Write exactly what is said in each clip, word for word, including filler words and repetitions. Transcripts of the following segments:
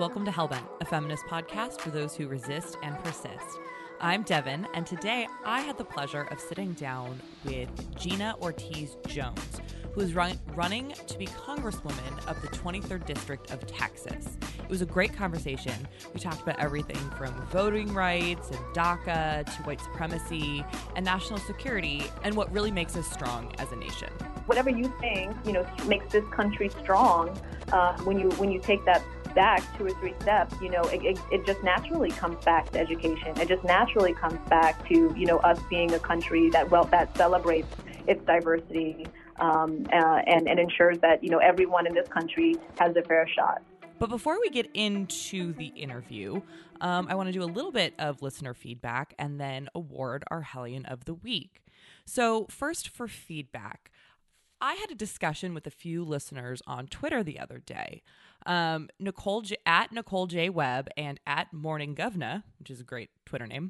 welcome to Hellbent, a feminist podcast for those who resist and persist. I'm Devin, and today I had the pleasure of sitting down with Gina Ortiz Jones, who is run- running to be Congresswoman of the twenty-third District of Texas. It was a great conversation. We talked about everything from voting rights and DACA to white supremacy and national security and what really makes us strong as a nation. Whatever you think, you know, makes this country strong, uh, when you when you take that back two or three steps, you know, it, it, it just naturally comes back to education. It just naturally comes back to, you know, us being a country that well that celebrates its diversity um, uh, and, and ensures that, you know, everyone in this country has a fair shot. But before we get into the interview, um, I want to do a little bit of listener feedback and then award our Hellion of the Week. So first, for feedback, I had a discussion with a few listeners on Twitter the other day. Um, Nicole J- at Nicole J. Webb and at Morning Govna, which is a great Twitter name,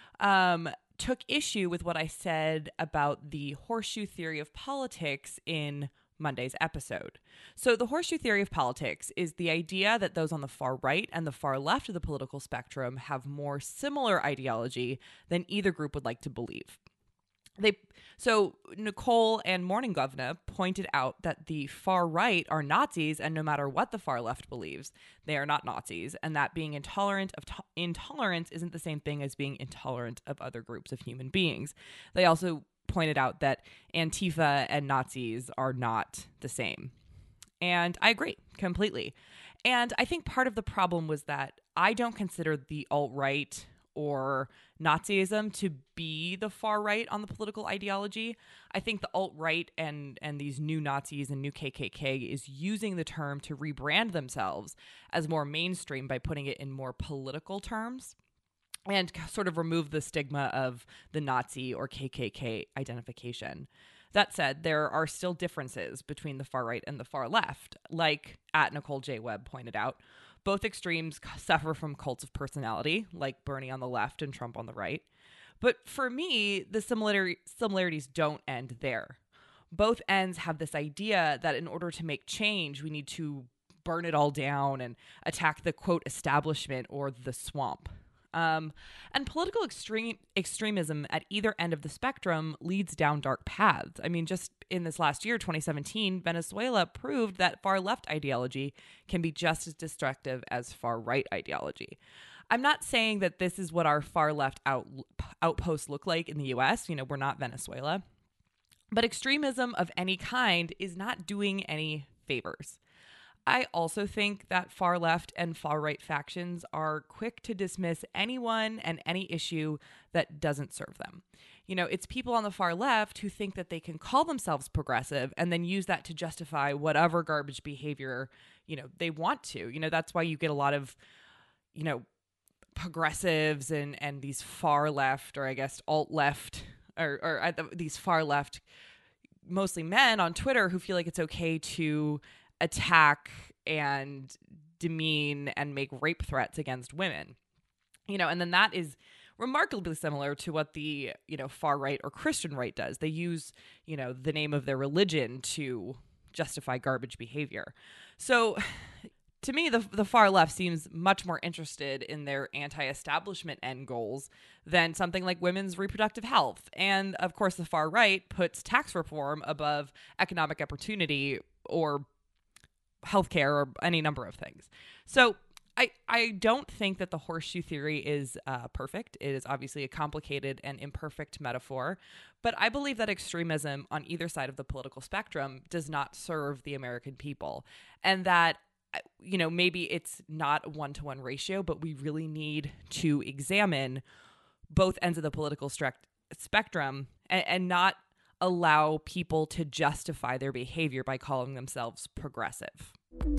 um, took issue with what I said about the horseshoe theory of politics in Monday's episode. So the horseshoe theory of politics is the idea that those on the far right and the far left of the political spectrum have more similar ideology than either group would like to believe. They so Nicole and Morning Govna pointed out that the far right are Nazis, and no matter what the far left believes, they are not Nazis, and that being intolerant of to- intolerance isn't the same thing as being intolerant of other groups of human beings. They also pointed out that Antifa and Nazis are not the same. And I agree completely. And I think part of the problem was that I don't consider the alt-right or Nazism to be the far right on the political ideology. I think the alt-right and and these new Nazis and new K K K is using the term to rebrand themselves as more mainstream by putting it in more political terms and sort of remove the stigma of the Nazi or K K K identification. That said, there are still differences between the far right and the far left, like at Nicole J. Webb pointed out. Both extremes suffer from cults of personality, like Bernie on the left and Trump on the right. But for me, the similar- similarities don't end there. Both ends have this idea that in order to make change, we need to burn it all down and attack the, quote, establishment or the swamp. Um, and political extreme extremism at either end of the spectrum leads down dark paths. I mean, just in this last year, twenty seventeen, Venezuela proved that far left ideology can be just as destructive as far right ideology. I'm not saying that this is what our far left out, outposts look like in the U S. You know, we're not Venezuela. But extremism of any kind is not doing any favors. I also think that far left and far right factions are quick to dismiss anyone and any issue that doesn't serve them. You know, it's people on the far left who think that they can call themselves progressive and then use that to justify whatever garbage behavior, you know, they want to. You know, that's why you get a lot of, you know, progressives and, and these far left, or I guess alt left, or, or uh, these far left, mostly men on Twitter who feel like it's okay to attack and demean and make rape threats against women. You know, and then that is remarkably similar to what the, you know, far right or Christian right does. They use, you know, the name of their religion to justify garbage behavior. So to me, the the far left seems much more interested in their anti-establishment end goals than something like women's reproductive health. And of course, the far right puts tax reform above economic opportunity or healthcare or any number of things. So I, I don't think that the horseshoe theory is uh, perfect. It is obviously a complicated and imperfect metaphor, but I believe that extremism on either side of the political spectrum does not serve the American people, and that, you know, maybe it's not a one-to-one ratio, but we really need to examine both ends of the political stre- spectrum and, and not allow people to justify their behavior by calling themselves progressive.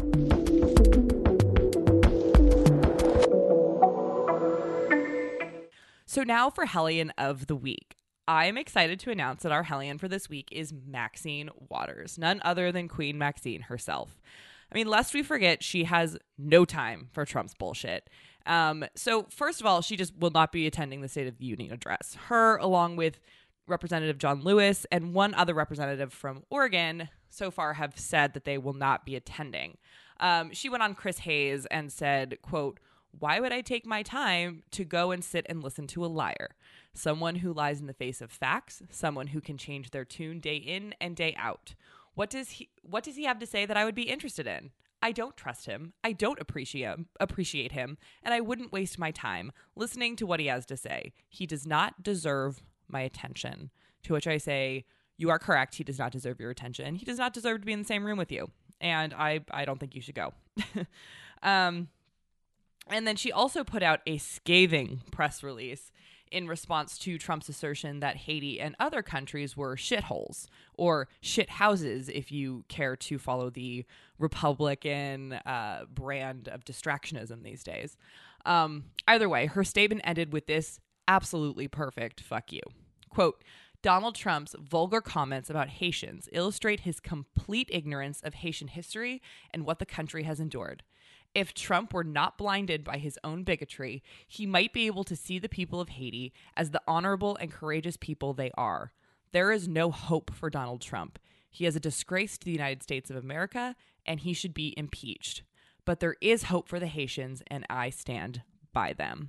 So now for Hellion of the Week. I am excited to announce that our Hellion for this week is Maxine Waters, none other than Queen Maxine herself. I mean, lest we forget, she has no time for Trump's bullshit. Um, so first of all, she just will not be attending the State of the Union address. Her, along with Representative John Lewis and one other representative from Oregon, so far have said that they will not be attending. Um, she went on Chris Hayes and said, quote, "Why would I take my time to go and sit and listen to a liar? Someone who lies in the face of facts, someone who can change their tune day in and day out. What does he what does he have to say that I would be interested in? I don't trust him. I don't appreciate him, appreciate him, and I wouldn't waste my time listening to what he has to say. He does not deserve my attention." To which I say, you are correct. He does not deserve your attention. He does not deserve to be in the same room with you. And I, I don't think you should go. um, and then she also put out a scathing press release in response to Trump's assertion that Haiti and other countries were shitholes, or shithouses if you care to follow the Republican uh, brand of distractionism these days. Um, either way, her statement ended with this absolutely perfect fuck you. Quote, "Donald Trump's vulgar comments about Haitians illustrate his complete ignorance of Haitian history and what the country has endured. If Trump were not blinded by his own bigotry, he might be able to see the people of Haiti as the honorable and courageous people they are. There is no hope for Donald Trump. He is a disgrace to the United States of America, and he should be impeached. But there is hope for the Haitians, and I stand by them."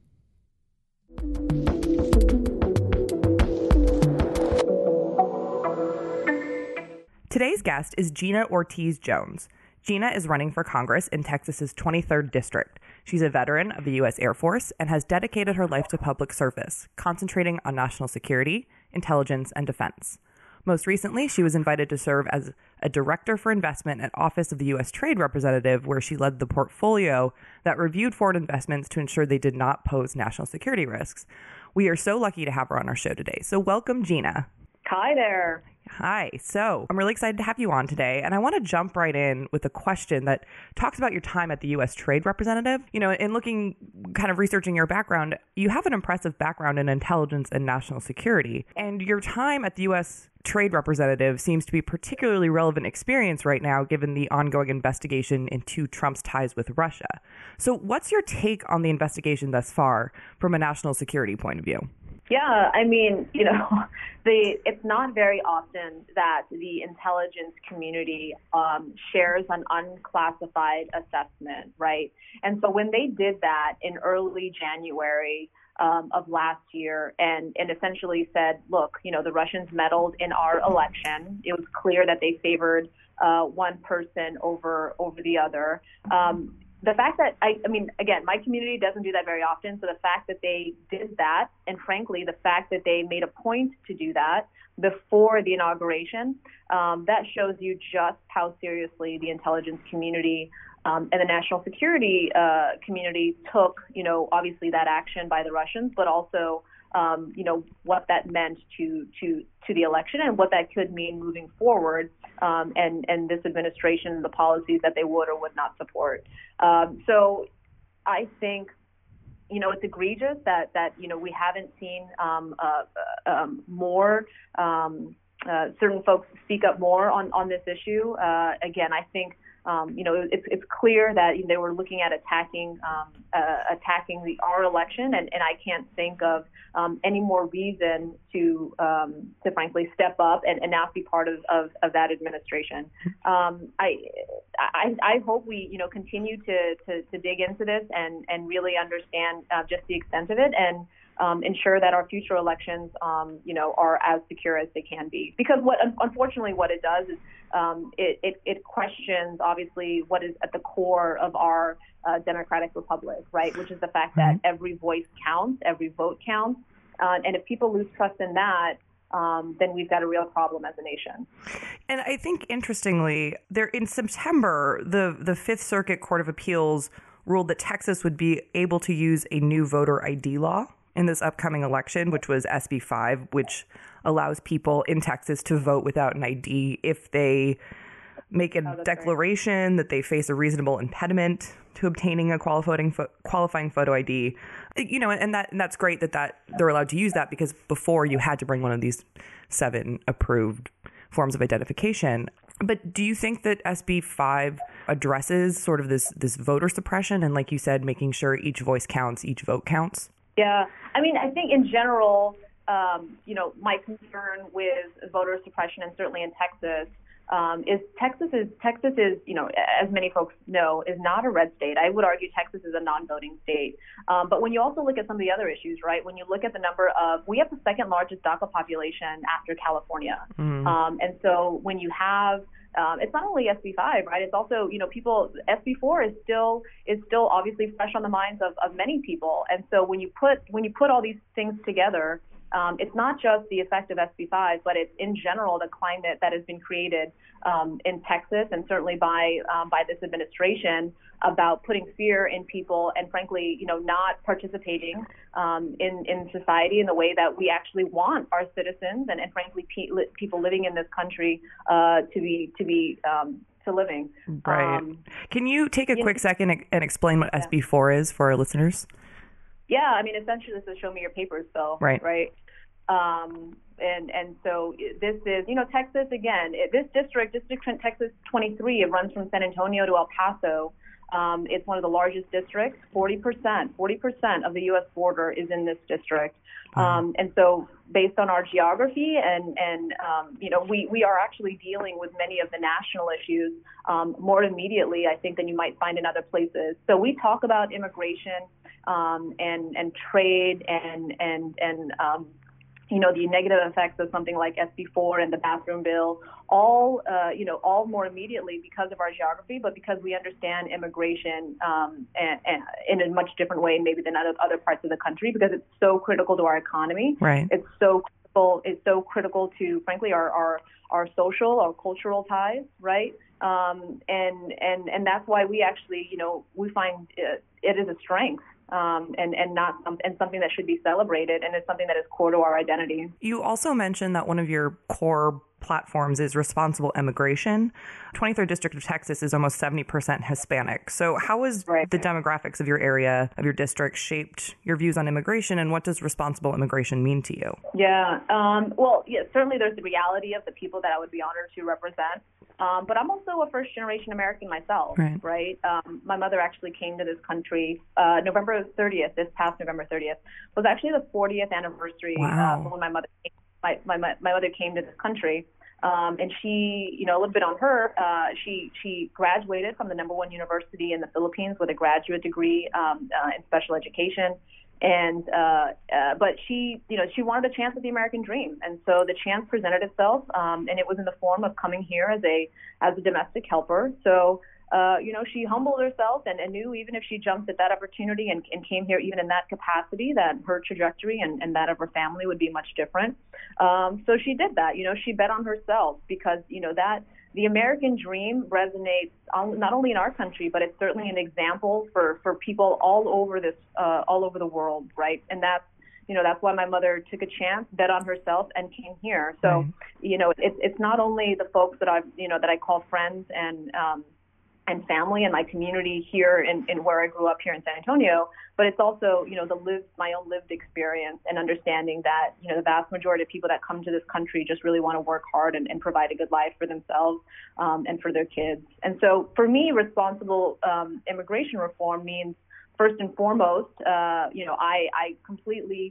Today's guest is Gina Ortiz-Jones. Gina is running for Congress in Texas's twenty-third district. She's a veteran of the U S Air Force and has dedicated her life to public service, concentrating on national security, intelligence, and defense. Most recently, she was invited to serve as a director for investment at Office of the U S Trade Representative, where she led the portfolio that reviewed foreign investments to ensure they did not pose national security risks. We are so lucky to have her on our show today. So welcome, Gina. Hi there. Hi. So I'm really excited to have you on today. And I want to jump right in with a question that talks about your time at the U S Trade Representative. You know, in looking, kind of researching your background, you have an impressive background in intelligence and national security. And your time at the U S Trade Representative seems to be particularly relevant experience right now, given the ongoing investigation into Trump's ties with Russia. So what's your take on the investigation thus far from a national security point of view? Yeah, I mean, you know, the it's not very often that the intelligence community um, shares an unclassified assessment, right? And so when they did that in early January um, of last year and, and essentially said, look, you know, the Russians meddled in our election. It was clear that they favored uh, one person over over the other. Um, The fact that, I, I mean, again, my community doesn't do that very often. So the fact that they did that, and frankly, the fact that they made a point to do that before the inauguration, um, that shows you just how seriously the intelligence community um, and the national security uh, community took, you know, obviously that action by the Russians, but also, um, you know, what that meant to, to, to the election and what that could mean moving forward. Um, and, and this administration, the policies that they would or would not support. Um, so I think, you know, it's egregious that, that you know, we haven't seen um, uh, um, more um, uh, certain folks speak up more on, on this issue. Uh, again, I think, um, you know, it's, it's clear that they were looking at attacking um, uh, attacking the our election, and, and I can't think of um, any more reason to um, to frankly step up and, and not be part of, of, of that administration. Um, I, I I hope we you know continue to, to, to dig into this and, and really understand uh, just the extent of it and um, ensure that our future elections um, you know are as secure as they can be. Because what unfortunately what it does is um, it, it it questions obviously what is at the core of our uh, democratic republic, right? Which is the fact that every voice counts, every vote counts, uh, and if people lose trust in that, Um, then we've got a real problem as a nation. And I think, interestingly, there in September, the, the Fifth Circuit Court of Appeals ruled that Texas would be able to use a new voter I D law in this upcoming election, which was S B five, which allows people in Texas to vote without an I D if they make a oh, declaration right. that they face a reasonable impediment to obtaining a qualifying fo- qualifying photo I D. You know, and that and that's great that, that they're allowed to use that, because before you had to bring one of these seven approved forms of identification. But do you think that S B five addresses sort of this this voter suppression and, like you said, making sure each voice counts, each vote counts? Yeah, I mean, I think in general, um, you know, my concern with voter suppression, and certainly in Texas, um, is Texas is Texas is, you know, as many folks know, is not a red state. I would argue Texas is a non-voting state. Um, but when you also look at some of the other issues, right, when you look at the number of, we have the second largest DACA population after California. Mm. Um, and so when you have, um, it's not only S B five, right? It's also, you know, people, S B four is still is still obviously fresh on the minds of, of many people. And so when you put when you put all these things together, Um, it's not just the effect of S B five, but it's in general the climate that has been created um, in Texas and certainly by um, by this administration about putting fear in people and, frankly, you know, not participating um, in in society in the way that we actually want our citizens and, and frankly, pe- li- people living in this country uh, to be to be um, to living. Right. Um, Can you take a quick know, second and explain what yeah. S B four is for our listeners? Yeah, I mean, essentially, this is Show Me Your Papers bill, right? Right. Um, and and so this is, you know, Texas again. It, this district, District Texas twenty-three, it runs from San Antonio to El Paso. Um, it's one of the largest districts. forty percent, forty percent of the U S border is in this district. Um, and so, based on our geography, and and um, you know, we we are actually dealing with many of the national issues um, more immediately, I think, than you might find in other places. So we talk about immigration um, and and trade and and and um, you know, the negative effects of something like S B four and the bathroom bill, all, uh, you know, all more immediately because of our geography, but because we understand immigration um, and, and in a much different way maybe than other, other parts of the country, because it's so critical to our economy. Right. It's so critical, it's so critical to, frankly, our, our, our social, our cultural ties, right? Um, and, and, and that's why we actually, you know, we find it, it is a strength. Um, and, and not some, and something that should be celebrated, and it's something that is core to our identity. You also mentioned that one of your core platforms is responsible immigration. twenty-third District of Texas is almost seventy percent Hispanic. So how has right. the demographics of your area, of your district, shaped your views on immigration, and what does responsible immigration mean to you? Yeah, um, well, yeah, certainly there's the reality of the people that I would be honored to represent. Um, but I'm also a first-generation American myself, right? right? Um, my mother actually came to this country uh, November thirtieth, this past November thirtieth, was actually the fortieth anniversary wow. uh, when my mother came, my, my, my mother came to this country. Um, and she, you know, a little bit on her, uh, she she graduated from the number one university in the Philippines with a graduate degree um, uh, in special education. And uh, uh, but she, you know, she wanted a chance at the American dream, and so the chance presented itself, um, and it was in the form of coming here as a as a domestic helper. So, uh, you know, she humbled herself and, and knew even if she jumped at that opportunity and, and came here even in that capacity, that her trajectory and, and that of her family would be much different. Um, so she did that. You know, she bet on herself because, you know, that. The American dream resonates not only in our country, but it's certainly an example for, for people all over this, uh, all over the world, right? And that's, you know, that's why my mother took a chance, bet on herself, and came here. So, right. you know, it's it's not only the folks that I've, you know, that I call friends and um, and family and my community here in, in where I grew up here in San Antonio, but it's also, you know, the lived, my own lived experience and understanding that, you know, the vast majority of people that come to this country just really want to work hard and, and provide a good life for themselves um, and for their kids. And so for me, responsible um, immigration reform means, first and foremost, uh, you know, I, I completely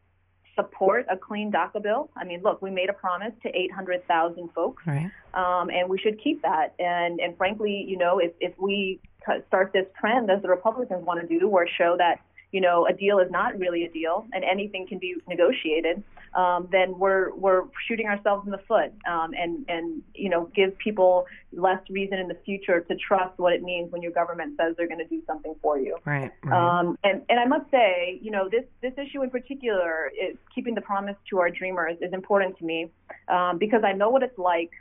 support a clean DACA bill. I mean, look, we made a promise to eight hundred thousand folks, right. um, and we should keep that. And, and frankly, you know, if, if we start this trend, as the Republicans want to do, where show that, you know, a deal is not really a deal and anything can be negotiated, um, then we're we're shooting ourselves in the foot um, and, and, you know, give people less reason in the future to trust what it means when your government says they're going to do something for you. Right, right. Um, and, and I must say, you know, this, this issue in particular, is keeping the promise to our dreamers, is important to me um, because I know what it's like.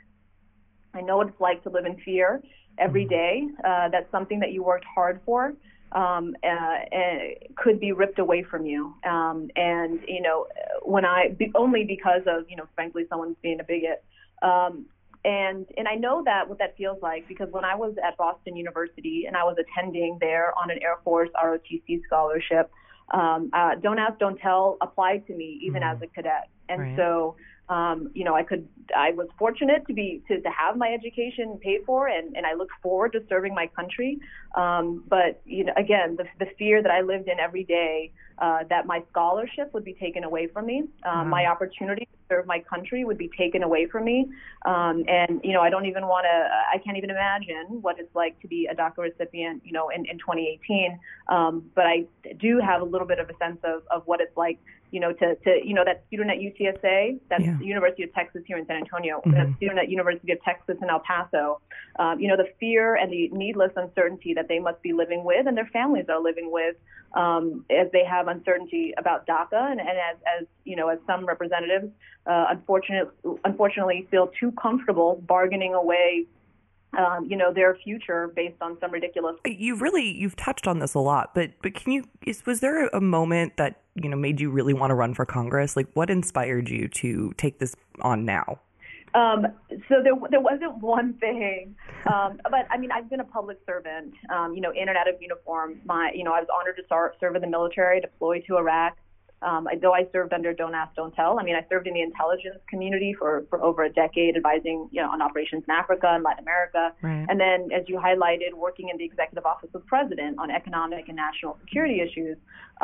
I know what it's like to live in fear every day. Uh, that's something that you worked hard for. Um, uh, uh, could be ripped away from you. Um, and, you know, when I, be, only because of, you know, frankly, someone's being a bigot. Um, and, and I know that what that feels like, because when I was at Boston University and I was attending there on an Air Force R O T C scholarship, um, uh, Don't Ask, Don't Tell applied to me even mm-hmm. as a cadet. And right. so, um, you know, I could, I was fortunate to be, to, to have my education paid for, and, and I look forward to serving my country. Um, but, you know, again, the, the fear that I lived in every day, uh, that my scholarship would be taken away from me, um, wow. my opportunity to serve my country would be taken away from me. Um, and, you know, I don't even want to, I can't even imagine what it's like to be a DACA recipient, you know, in, in twenty eighteen. Um, but I do have a little bit of a sense of, of what it's like, you know, to, to, you know, that student at U T S A, that's yeah. the University of Texas here in San Antonio, mm-hmm. that student at University of Texas in El Paso, um, you know, the fear and the needless uncertainty that they must be living with and their families are living with, um, as they have uncertainty about DACA, and, and as, as, you know, as some representatives, uh, unfortunately, unfortunately feel too comfortable bargaining away Um, you know, their future based on some ridiculous. You've really, you've touched on this a lot, but, but can you, is, was there a moment that, you know, made you really want to run for Congress? Like, what inspired you to take this on now? Um, so there, there wasn't one thing, um, but I mean, I've been a public servant, um, you know, in and out of uniform. My, you know, I was honored to start, serve in the military, deploy to Iraq. Um, though I served under Don't Ask, Don't Tell. I mean, I served in the intelligence community for, for over a decade, advising, you know, on operations in Africa and Latin America. Right. And then, as you highlighted, working in the executive office of the president on economic and national security issues.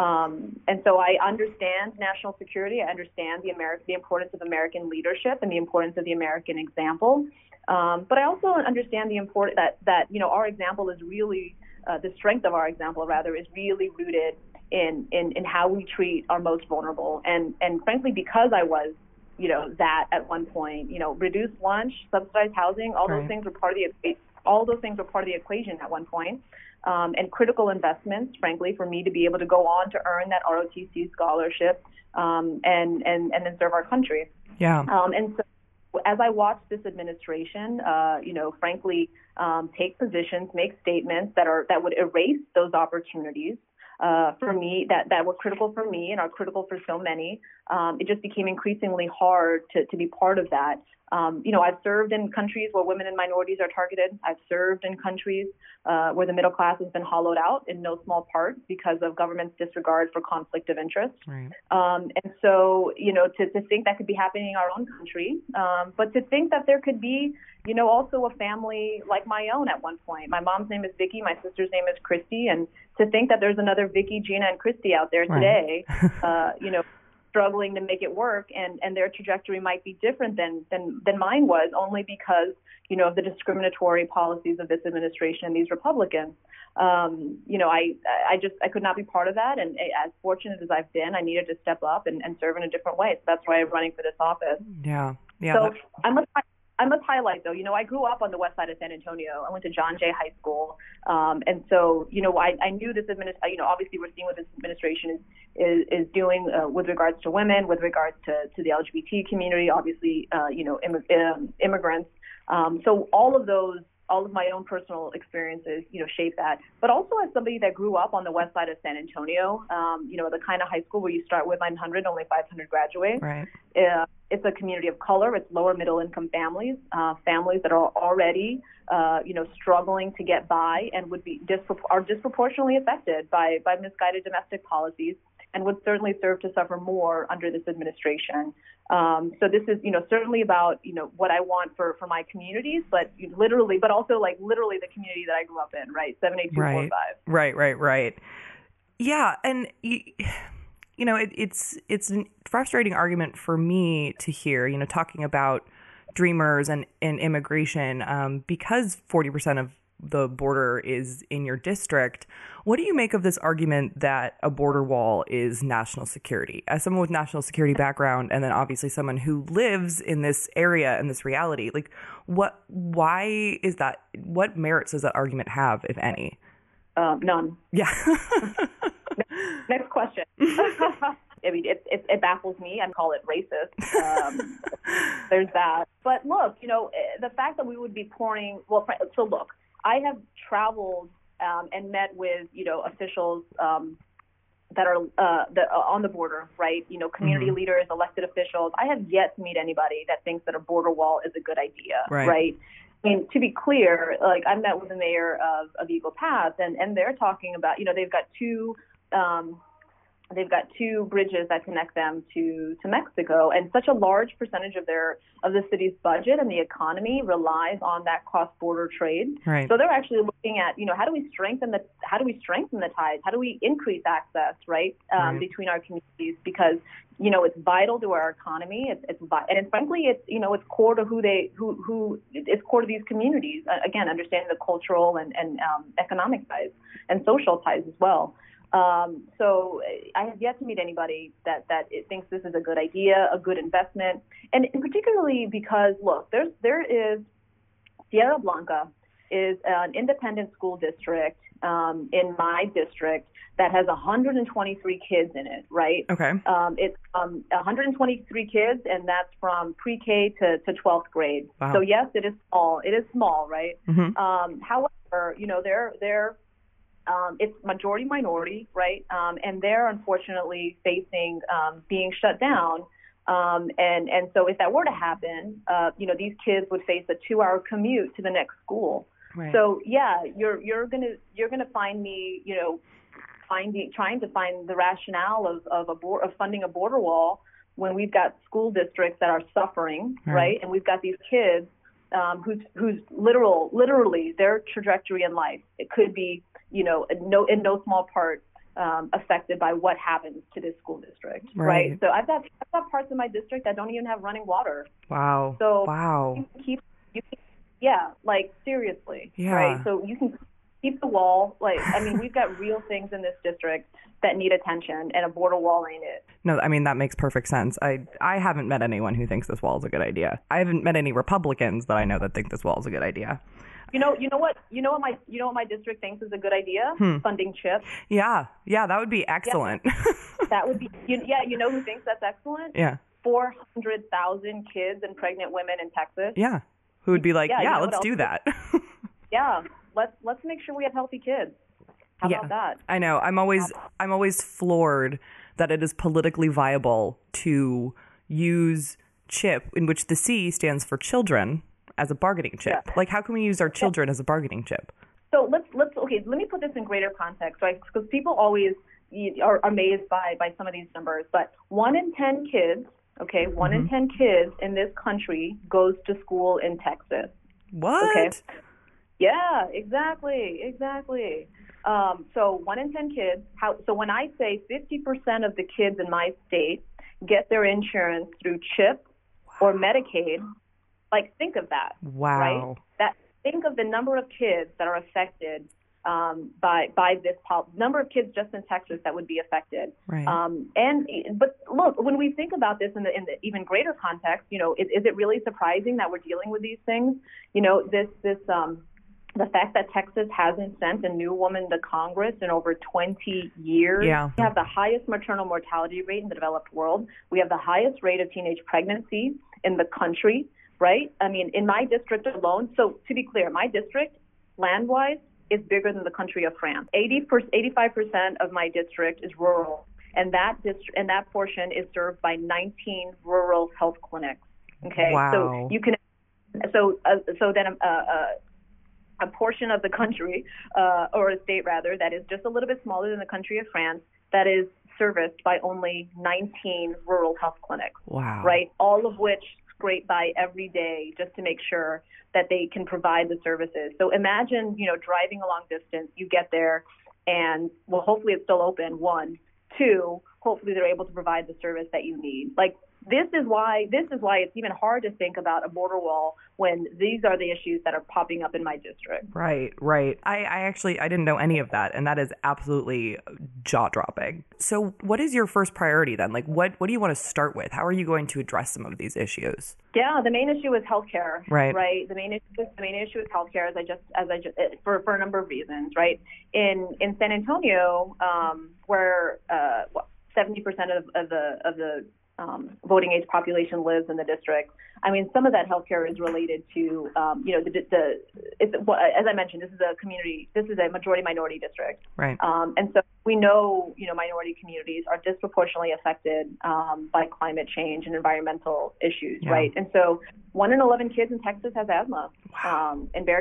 Um, and so I understand national security. I understand the Ameri- the importance of American leadership and the importance of the American example. Um, but I also understand the import that, that, you know, our example is really, uh, the strength of our example, rather, is really rooted in, in, in how we treat our most vulnerable. And, and frankly, because I was, you know, that at one point, you know, reduced lunch, subsidized housing, all right. those things were part of the, all those things were part of the equation at one point. Um, and critical investments, frankly, for me to be able to go on to earn that R O T C scholarship, um, and, and, and then serve our country. Yeah. Um, and so as I watched this administration, uh, you know, frankly, um, take positions, make statements that are, that would erase those opportunities, Uh, for me, that, that were critical for me and are critical for so many, um, it just became increasingly hard to, to be part of that. Um, you know, I've served in countries where women and minorities are targeted. I've served in countries uh, where the middle class has been hollowed out in no small part because of government's disregard for conflict of interest. Right. Um, and so, you know, to, to think that could be happening in our own country, um, but to think that there could be, you know, also a family like my own at one point. My mom's name is Vicky. My sister's name is Christy. And to think that there's another Vicky, Gina, and Christy out there today, right. uh, you know, struggling to make it work, and, and their trajectory might be different than, than, than mine was, only because, you know, of the discriminatory policies of this administration and these Republicans. Um, you know, I, I just, I could not be part of that. And as fortunate as I've been, I needed to step up and, and serve in a different way. So that's why I'm running for this office. Yeah. Yeah. So that... I must, I must highlight, though, you know, I grew up on the west side of San Antonio. I went to John Jay High School. Um, and so, you know, I, I knew this administration, you know, obviously we're seeing what this administration is, is, is doing uh, with regards to women, with regards to, to the L G B T community, obviously, uh, you know, Im- um, immigrants. Um, so all of those, all of my own personal experiences, you know, shape that. But also as somebody that grew up on the west side of San Antonio, um, you know, the kind of high school where you start with nine hundred, only five hundred graduate. Right. Uh, it's a community of color. It's lower middle income families, uh, families that are already, uh, you know, struggling to get by and would be dispro- are disproportionately affected by, by misguided domestic policies, and would certainly serve to suffer more under this administration. Um, so this is, you know, certainly about, you know, what I want for, for my communities, but literally, but also like literally the community that I grew up in, right? seven eight two four five. Right, right, right, right. Yeah, and you, you know, it, it's it's a frustrating argument for me to hear, you know, talking about dreamers and, and immigration, um, because forty percent of the border is in your district. What do you make of this argument that a border wall is national security? As someone with national security background, and then obviously someone who lives in this area and this reality, like what, why is that? What merits does that argument have, if any? Um, none. Yeah. Next question. I mean, it, it, it baffles me. I call it racist. Um, there's that. But look, you know, the fact that we would be pouring, well, so look, I have traveled um, and met with, you know, officials um, that are uh, that are on the border, right? You know, community mm-hmm. leaders, elected officials. I have yet to meet anybody that thinks that a border wall is a good idea, right? right? I mean, to be clear, like I met with the mayor of, of Eagle Pass, and, and they're talking about, you know, they've got two um, They've got two bridges that connect them to, to Mexico, and such a large percentage of their of the city's budget and the economy relies on that cross-border trade. Right. So they're actually looking at, you know, how do we strengthen the how do we strengthen the ties? How do we increase access, right, um, right. between our communities? Because you know it's vital to our economy. It's it's and it's, frankly it's you know it's core to who they who who it's core to these communities. Uh, again, understanding the cultural and and um, economic ties and social ties as well. Um, so I have yet to meet anybody that, that it thinks this is a good idea, a good investment. And particularly because, look, there's, there is Sierra Blanca is an independent school district um, in my district that has one hundred twenty-three kids in it, right? Okay. Um, it's um, one hundred twenty-three kids, and that's from pre-K to, to twelfth grade. Wow. So, yes, it is small. It is small, right? Mm-hmm. Um, however, you know, they're, they're Um, it's majority minority, right? Um, and they're unfortunately facing um, being shut down. Um, and, and so if that were to happen, uh, you know, these kids would face a two hour commute to the next school. Right. So yeah, you're, you're going to, you're going to find me, you know, finding, trying to find the rationale of, of a board, of funding a border wall when we've got school districts that are suffering, right? right? And we've got these kids um, whose, whose literal, literally their trajectory in life, it could be, you know, in no, in no small part um, affected by what happens to this school district, right? right? So I've got, I've got parts of my district that don't even have running water. Wow. So wow. You can keep, you can, yeah, like seriously, yeah. right? So you can keep the wall. Like, I mean, we've got real things in this district that need attention, and a border wall ain't it. No, I mean, that makes perfect sense. I I haven't met anyone who thinks this wall is a good idea. I haven't met any Republicans that I know that think this wall is a good idea. You know, you know what, you know what my, you know what my district thinks is a good idea? Hmm. Funding CHIP. Yeah, yeah, that would be excellent. Yeah. That would be, you, yeah. You know who thinks that's excellent? Yeah. Four hundred thousand kids and pregnant women in Texas. Yeah. Who would be like, yeah, yeah you know let's do that. yeah, let's let's make sure we have healthy kids. How yeah. about that? I know. I'm always I'm always floored that it is politically viable to use CHIP, in which the C stands for children, as a bargaining chip. Yeah. Like, how can we use our children yeah. as a bargaining chip? So let's let's okay. Let me put this in greater context, right? Because people always are amazed by by some of these numbers. But one in ten kids, okay, one mm-hmm. in ten kids in this country goes to school in Texas. What? Okay. Yeah, exactly, exactly. Um, so one in ten kids. How? So when I say fifty percent of the kids in my state get their insurance through CHIP wow. or Medicaid. Like, think of that. Wow. Right? That think of the number of kids that are affected um, by by this pol- number of kids just in Texas that would be affected. Right. Um, and but look, when we think about this in the in the even greater context, you know, is, is it really surprising that we're dealing with these things? You know, this this um, the fact that Texas hasn't sent a new woman to Congress in over twenty years. Yeah. We have the highest maternal mortality rate in the developed world. We have the highest rate of teenage pregnancy in the country. Right? I mean, in my district alone, so to be clear, my district, land-wise, is bigger than the country of France. eighty percent, eighty-five percent of my district is rural, and that district and that portion is served by nineteen rural health clinics. Okay? Wow. So you can, so uh, so then a, a, a portion of the country, uh, or a state rather, that is just a little bit smaller than the country of France, that is serviced by only nineteen rural health clinics. Wow. Right? All of which scrape by every day just to make sure that they can provide the services. So imagine, you know, driving a long distance, you get there and, well, hopefully it's still open, one. Two, hopefully they're able to provide the service that you need. Like, this is why this is why it's even hard to think about a border wall when these are the issues that are popping up in my district. Right, right. I, I actually, I didn't know any of that, and that is absolutely jaw-dropping. So what is your first priority then? Like, what, what do you want to start with? How are you going to address some of these issues? Yeah, the main issue is healthcare. Right. Right. The main issue, the main issue is healthcare, as I just, as I just, for for a number of reasons. Right. In in San Antonio, um, where uh, seventy percent of, of the of the Um, voting age population lives in the district. I mean, some of that healthcare is related to, um, you know, the, the it's, well, as I mentioned, this is a community, this is a majority minority district. Right. Um, and so we know, you know, minority communities are disproportionately affected um, by climate change and environmental issues, yeah. right? And so one in eleven kids in Texas has asthma. Wow. Um, and Barry,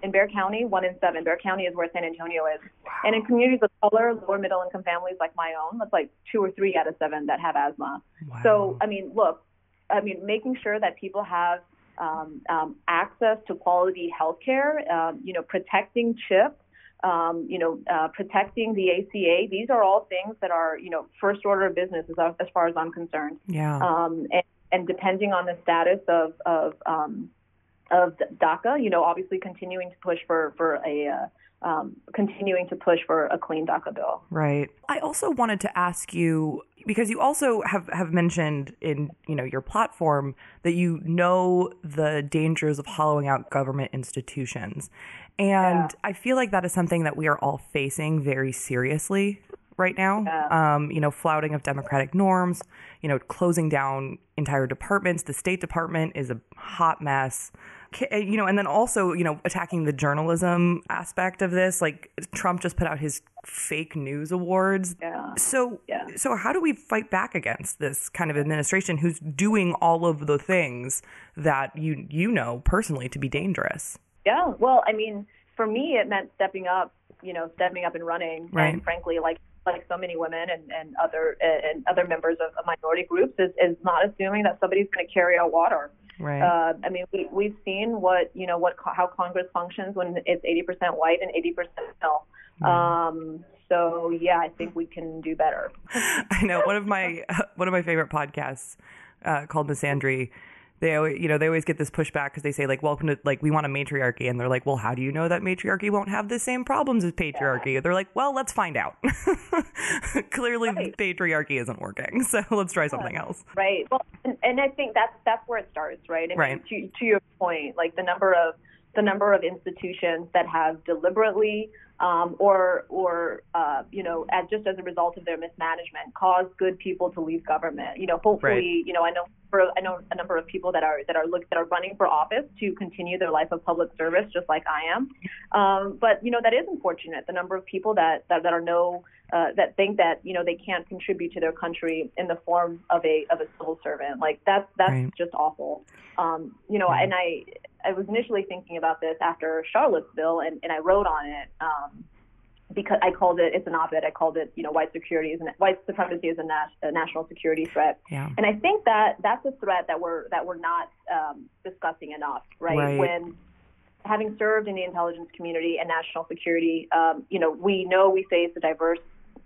In Bexar County, one in seven. Bexar County is where San Antonio is. Wow. And in communities of color, lower middle income families like my own, that's like two or three out of seven that have asthma. Wow. So, I mean, look, I mean, making sure that people have um, um, access to quality health care, um, you know, protecting CHIP, um, you know, uh, protecting the A C A. These are all things that are, you know, first order of business as, as far as I'm concerned. Yeah. Um, and, and depending on the status of, of, um, of DACA, you know, obviously continuing to push for, for a, uh, um, continuing to push for a clean DACA bill. Right. I also wanted to ask you, because you also have, have mentioned in, you know, your platform that you know the dangers of hollowing out government institutions. And yeah. I feel like that is something that we are all facing very seriously right now. Yeah. Um, you know, flouting of democratic norms, you know, closing down entire departments. The State Department is a hot mess. You know, and then also, you know, attacking the journalism aspect of this. Like Trump just put out his fake news awards. Yeah. So, yeah. so how do we fight back against this kind of administration who's doing all of the things that you you know personally to be dangerous? Yeah. Well, I mean, for me, it meant stepping up. You know, stepping up and running. Right. And frankly, like like so many women and, and other and other members of, of minority groups, is, is not assuming that somebody's going to carry out water. Right. Uh, I mean, we, we've seen what, you know, what how Congress functions when it's eighty percent white and eighty percent male. Mm. Um, so, yeah, I think we can do better. I know. One of my one of my favorite podcasts uh, called Misandry, they always, you know, they always get this pushback because they say, like, welcome to, like, we want a matriarchy. And they're like, well, how do you know that matriarchy won't have the same problems as patriarchy? Yeah. They're like, well, let's find out. Clearly, right. Patriarchy isn't working. So let's try something else. Right. Well, and, and I think that's that's where it starts, right? I right. mean, to, to your point, like the number of the number of institutions that have deliberately um, or or uh, you know, as just as a result of their mismanagement, caused good people to leave government. You know, hopefully, right. you know, I know for I know a number of people that are that are look that are running for office to continue their life of public service, just like I am. Um, but you know, that is unfortunate. The number of people that that, that are no uh, that think that you know they can't contribute to their country in the form of a of a civil servant. Like that's that's right. just awful. Um, you know, right. and I. I was initially thinking about this after Charlottesville, and, and I wrote on it um, because I called it, it's an op-ed, I called it, you know, white security is an, white supremacy is a, nas- a national security threat. Yeah. And I think that that's a threat that we're that we're not um, discussing enough, right? right? When having served in the intelligence community and national security, um, you know, we know we face a diverse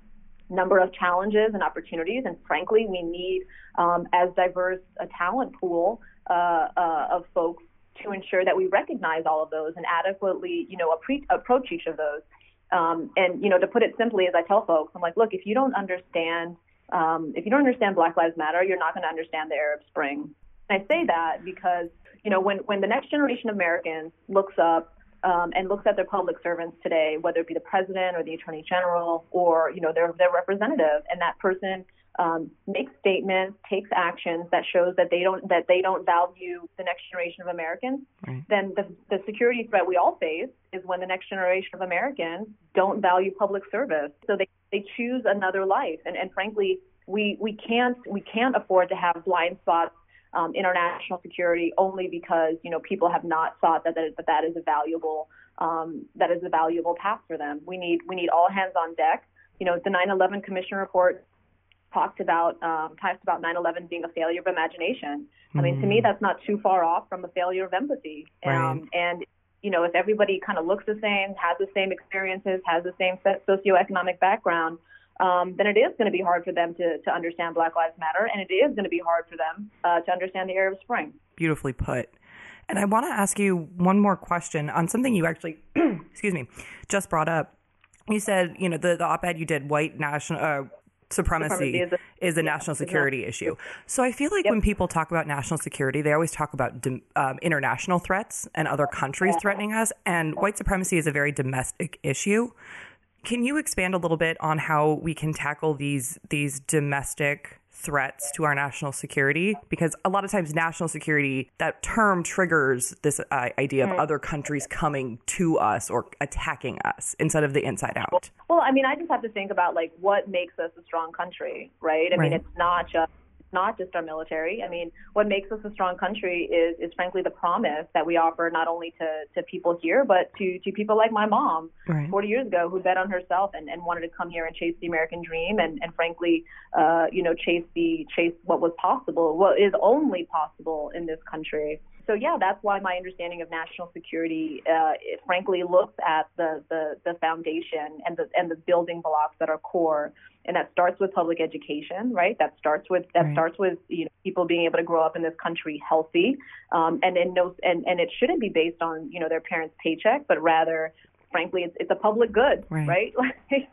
number of challenges and opportunities, and frankly, we need um, as diverse a talent pool uh, uh, of folks to ensure that we recognize all of those and adequately, you know, appre- approach each of those. Um, and, you know, to put it simply, as I tell folks, I'm like, look, if you don't understand, um, if you don't understand Black Lives Matter, you're not going to understand the Arab Spring. And I say that because, you know, when, when the next generation of Americans looks up um, and looks at their public servants today, whether it be the president or the attorney general or, you know, their, their representative, and that person Um, makes statements, takes actions that shows that they don't that they don't value the next generation of Americans, right. then the, the security threat we all face is when the next generation of Americans don't value public service. So they, they choose another life. And, and frankly, we, we can't we can't afford to have blind spots um, in our national security only because, you know, people have not thought that that, that, that is a valuable um, that is a valuable path for them. We need we need all hands on deck. You know, the nine eleven Commission report talked about um, talked about nine eleven being a failure of imagination. I mean, mm. to me, that's not too far off from a failure of empathy. Right. Um, and, you know, if everybody kind of looks the same, has the same experiences, has the same socioeconomic background, um, then it is going to be hard for them to, to understand Black Lives Matter, and it is going to be hard for them uh, to understand the Arab Spring. Beautifully put. And I want to ask you one more question on something you actually, excuse me, just brought up. You said, you know, the, the op-ed you did, white national... Uh, Supremacy, Supremacy is a, is a yeah, national security not, issue. So I feel like yep. when people talk about national security, they always talk about um, international threats and other countries yeah. threatening us. And white supremacy is a very domestic issue. Can you expand a little bit on how we can tackle these these domestic threats to our national security? Because a lot of times national security, that term triggers this uh, idea of mm. other countries coming to us or attacking us instead of the inside out. Well, I mean, I just have to think about like what makes us a strong country, right? I right. mean, it's not just not just our military. I mean, what makes us a strong country is, is frankly the promise that we offer not only to, to people here, but to, to people like my mom right. forty years ago who bet on herself and, and wanted to come here and chase the American dream and, and frankly, uh, you know, chase the chase what was possible, what is only possible in this country. So yeah, that's why my understanding of national security, uh, it frankly, looks at the, the, the foundation and the and the building blocks that are core, and that starts with public education, right? That starts with that right. starts with you know people being able to grow up in this country healthy, um, and and no and, and it shouldn't be based on you know their parents' paycheck, but rather, frankly, it's it's a public good, right? right?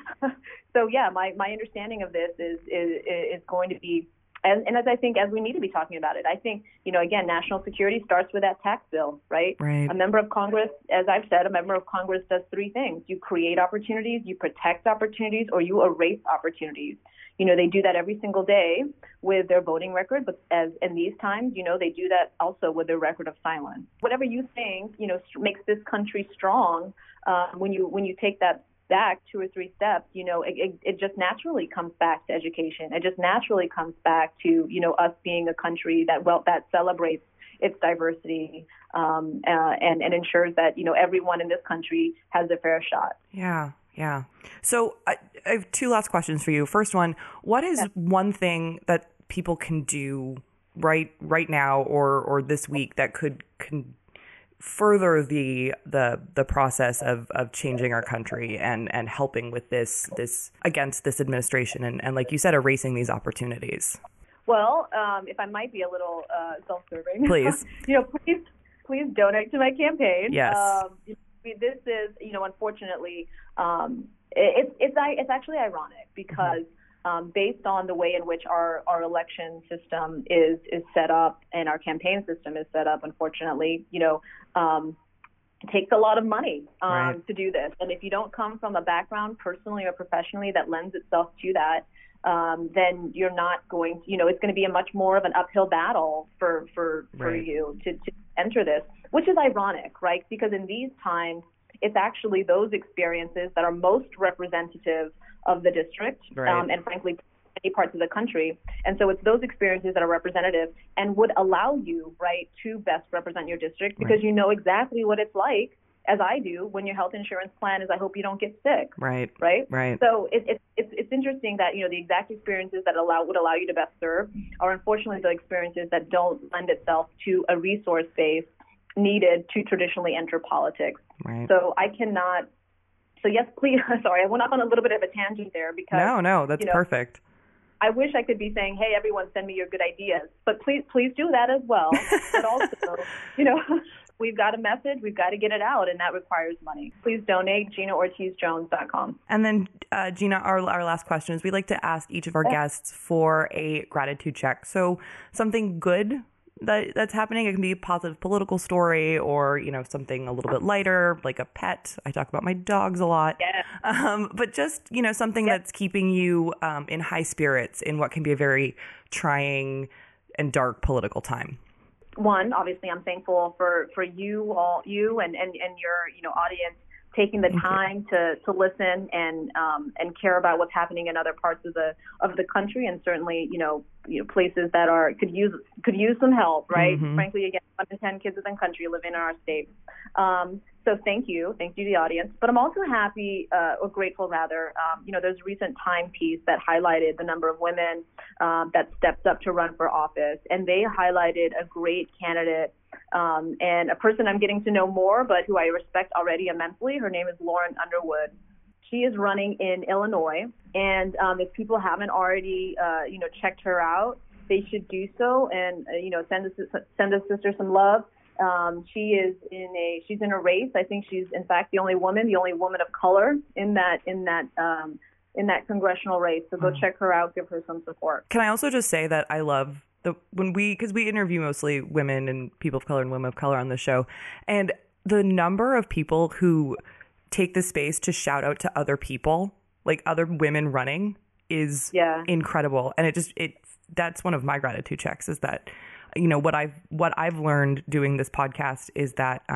So yeah, my, my understanding of this is is is going to be. And, and as I think, as we need to be talking about it, I think, you know, again, national security starts with that tax bill, right? Right. A member of Congress, as I've said, a member of Congress does three things. You create opportunities, you protect opportunities, or you erase opportunities. You know, they do that every single day with their voting record, but as in these times, you know, they do that also with their record of silence. Whatever you think, you know, makes this country strong, uh, when you when you take that back two or three steps, you know, it, it, it just naturally comes back to education. It just naturally comes back to, you know, us being a country that well that celebrates its diversity um, uh, and, and ensures that, you know, everyone in this country has a fair shot. Yeah, yeah. So I, I have two last questions for you. First one, what is yeah. one thing that people can do right right now or or this week that could can further the the the process of, of changing our country and, and helping with this this against this administration and, and like you said, erasing these opportunities? Well, um, if I might be a little uh, self-serving, please, you know, please please donate to my campaign. Yes, um, this is you know, unfortunately, um, it, it's it's it's actually ironic because. Mm-hmm. Um, based on the way in which our, our election system is is set up and our campaign system is set up, unfortunately, you know, um, it takes a lot of money um, right. to do this. And if you don't come from a background personally or professionally that lends itself to that, um, then you're not going to, you know, it's going to be a much more of an uphill battle for, for, for right. you to, to enter this, which is ironic, right? Because in these times, it's actually those experiences that are most representative of the district right. um, and frankly many parts of the country. And so it's those experiences that are representative and would allow you, right, to best represent your district because right. you know exactly what it's like, as I do, when your health insurance plan is I hope you don't get sick. Right. Right. Right. So it, it, it's it's interesting that, you know, the exact experiences that allow would allow you to best serve are unfortunately the experiences that don't lend itself to a resource base needed to traditionally enter politics. Right. So I cannot. So yes, please. Sorry, I went off on a little bit of a tangent there because no, no, that's you know, perfect. I wish I could be saying, hey, everyone, send me your good ideas, but please, please do that as well. But also, you know, we've got a message, we've got to get it out, and that requires money. Please donate. Gina Ortiz Jones dot com. And then, uh, Gina, our our last question is: we like to ask each of our yeah. guests for a gratitude check. So something good that that's happening. It can be a positive political story or, you know, something a little bit lighter, like a pet. I talk about my dogs a lot. Yeah. Um, but just, you know, something yeah. that's keeping you um, in high spirits in what can be a very trying and dark political time. One, obviously, I'm thankful for, for you all, you and, and, and your, you know, audience taking the time to, to listen and um, and care about what's happening in other parts of the of the country, and certainly, you know, you know places that are could use could use some help, right? Mm-hmm. Frankly, again, one in ten kids within the country live in our state. Um, so thank you, thank you to the audience. But I'm also happy uh, or grateful, rather. Um, you know, there's a recent Time piece that highlighted the number of women um, that stepped up to run for office, and they highlighted a great candidate. Um, and a person I'm getting to know more, but who I respect already immensely. Her name is Lauren Underwood. She is running in Illinois, and um, if people haven't already, uh, you know, checked her out, they should do so, and uh, you know, send us send us sister some love. Um, she is in a she's in a race. I think she's in fact the only woman, the only woman of color in that in that um, in that congressional race. So go mm. check her out, give her some support. Can I also just say that I love. The, when we, because we interview mostly women and people of color and women of color on the show, and the number of people who take the space to shout out to other people, like other women running, is yeah. incredible. And it just it that's one of my gratitude checks is that, you know, what I've what I've learned doing this podcast is that um,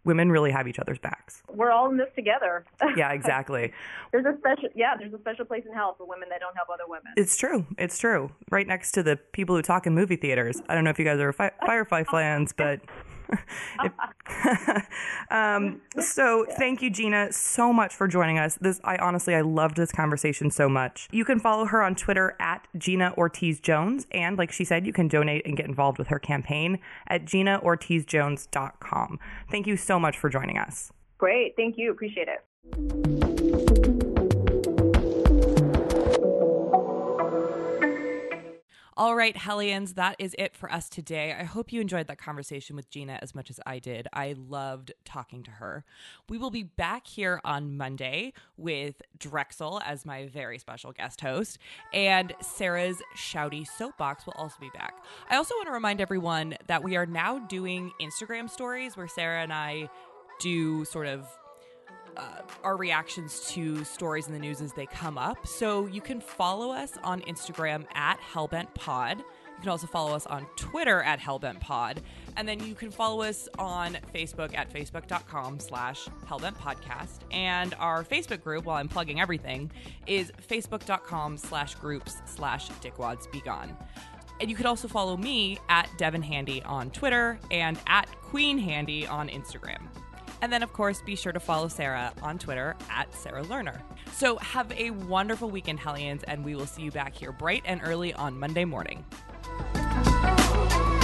women really have each other's backs. We're all in this together. Yeah, exactly. There's a special, yeah, there's a special place in hell for women that don't help other women. It's true. It's true. Right next to the people who talk in movie theaters. I don't know if you guys are fi- Firefly fans, but... um, so thank you, Gina, so much for joining us. This, I honestly, I loved this conversation so much. You can follow her on Twitter at Gina Ortiz Jones. And like she said, you can donate and get involved with her campaign at gina ortiz jones dot com. Thank you so much for joining us. Great. Thank you. Appreciate it. All right, Hellions, that is it for us today. I hope you enjoyed that conversation with Gina as much as I did. I loved talking to her. We will be back here on Monday with Drexel as my very special guest host, and Sarah's Shouty Soapbox will also be back. I also want to remind everyone that we are now doing Instagram stories where Sarah and I do sort of Uh, our reactions to stories in the news as they come up. So you can follow us on Instagram at HellbentPod. You can also follow us on Twitter at HellbentPod. And then you can follow us on Facebook at facebook.com slash HellbentPodcast. And our Facebook group, while I'm plugging everything, is facebook.com slash groups slash dickwadsbegone. And you can also follow me at Devin Handy on Twitter and at Queen Handy on Instagram. And then, of course, be sure to follow Sarah on Twitter at Sarah Lerner. So have a wonderful weekend, Hellions, and we will see you back here bright and early on Monday morning.